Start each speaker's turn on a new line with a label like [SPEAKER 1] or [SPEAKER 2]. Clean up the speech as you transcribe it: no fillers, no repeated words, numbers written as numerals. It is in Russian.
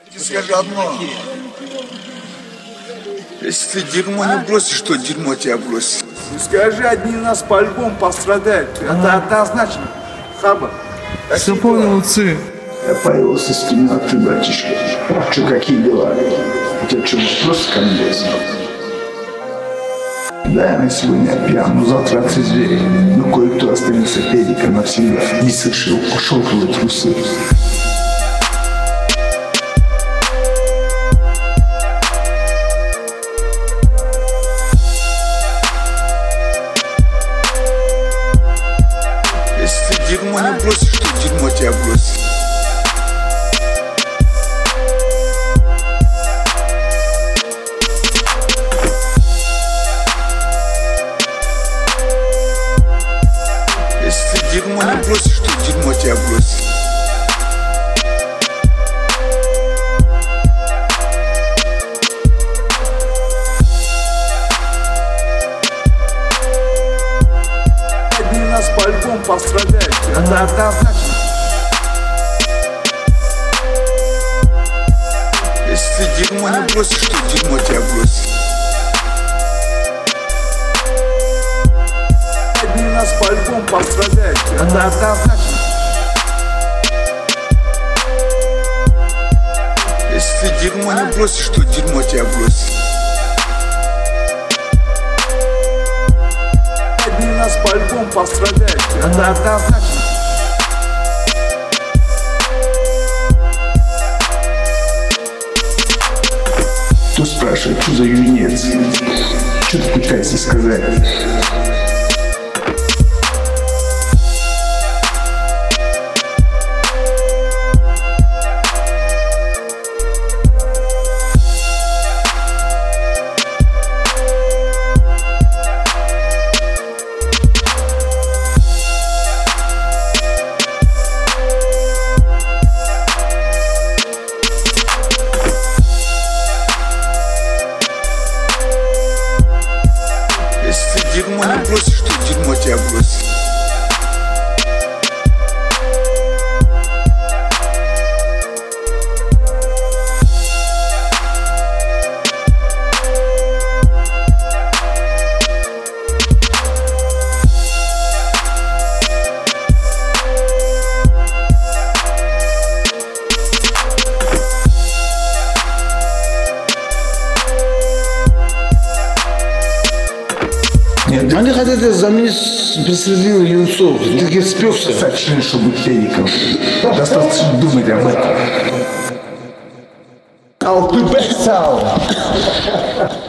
[SPEAKER 1] Скажи одно. Если ты дерьмо не бросишь, то дерьмо тебя бросит.
[SPEAKER 2] Скажи, одни нас по-любому пострадают. Это однозначно. Хаба.
[SPEAKER 3] Все понял, отцы.
[SPEAKER 4] Я появился с темноты, братишка. Че, какие дела? У тебя что, вопрос ко мне есть? Да, я сегодня пьян, но завтра отрезвею. Но кое-кто останется педиком навсегда. Не совершил шелковые трусы.
[SPEAKER 1] Если ты дерьмо не бросишь, то дерьмо тебя бросит. Если ты дерьмо не бросишь, то дерьмо тебя бросит.
[SPEAKER 2] Одни нас по-любому пострадают. Это однозначно.
[SPEAKER 1] Если ты дерьмо не бросишь, то дерьмо тебя бросит.
[SPEAKER 2] Одни нас по-любому пострадают. Это однозначно.
[SPEAKER 1] Если ты дерьмо не бросишь, то дерьмо тебя бросит.
[SPEAKER 2] Одни нас по-любому пострадают. Это однозначно.
[SPEAKER 4] Кто спрашивает, что за юнец? Что ты пытаешься сказать?
[SPEAKER 1] Если ты дерьмо не бросишь, то дерьмо тебя бросит.
[SPEAKER 3] Они хотят заменить бессердечного юнцов. Ты где спёкся?
[SPEAKER 4] Достаточно, чтобы быть педиком. Достаточно думать об этом.
[SPEAKER 2] I'll be back.